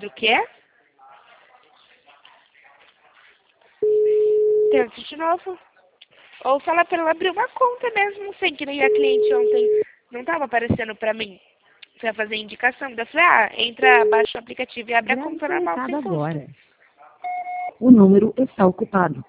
Do quê? Tenta de novo. Ou fala pra ela abrir uma conta mesmo, sem que nem a cliente ontem não tava aparecendo pra mim. Pra fazer indicação. Daí eu falei, entra, baixa o aplicativo e abre a Grave conta seu normal, recado sem custo. agora. O número está ocupado.